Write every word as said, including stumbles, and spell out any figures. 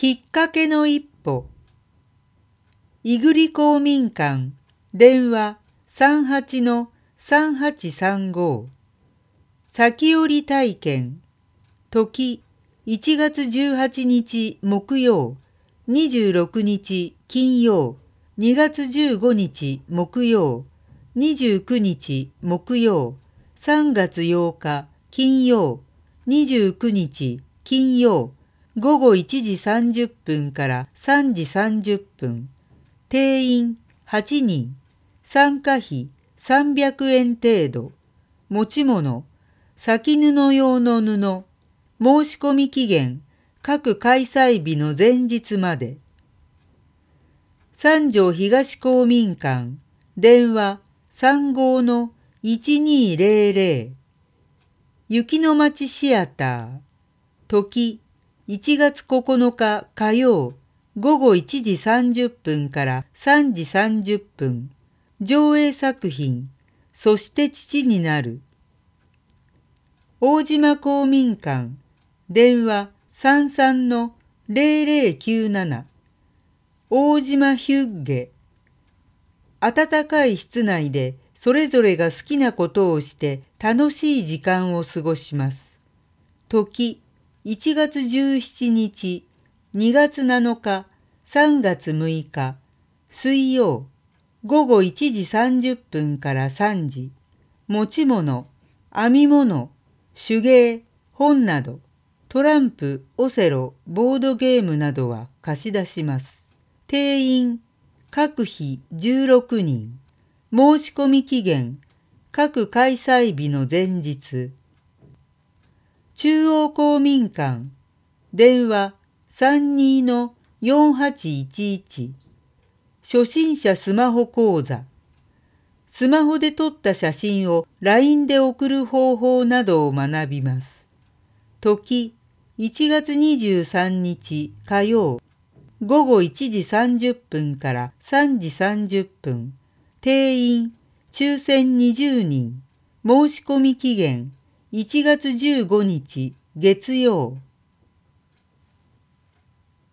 きっかけの一歩。いぐり公民館、電話 さんはちのさんはちさんご。先折体験。時、いちがつじゅうはちにち木曜、にじゅうろくにち金曜、にがつじゅうごにち木曜、にじゅうくにち木曜、さんがつようか金曜、にじゅうくにち金曜、ごごいちじさんじゅっぷんからさんじさんじゅっぷん。定員はちにん。参加費さんびゃくえん程度。持ち物、先布用の布。申し込み期限、各開催日の前日まで。三条東公民館、電話 さんごのいちにーぜろぜろ。雪の町シアター。時、いちがつここのか火曜、ごごいちじさんじゅっぷんからさんじさんじゅっぷん。上映作品、そして父になる。大島公民館、電話 さんさんのぜろぜろきゅうなな。大島ヒュッゲ。暖かい室内でそれぞれが好きなことをして楽しい時間を過ごします。時、いちがつじゅうしちにち、にがつなのか、さんがつむいか、水曜、ごごいちじさんじゅっぷんからさんじ。持ち物、編み物、手芸、本など、トランプ、オセロ、ボードゲームなどは貸し出します。定員、各日じゅうろくにん。申し込み期限、各開催日の前日。中央公民館、電話 さんにーのよんはちいちいち。初心者スマホ講座。スマホで撮った写真を ライン で送る方法などを学びます。時、いちがつにじゅうさんにち火曜、ごごいちじさんじゅっぷんからさんじさんじゅっぷん。定員、抽選にじゅうにん。申し込み期限、いちがつじゅうごにち月曜。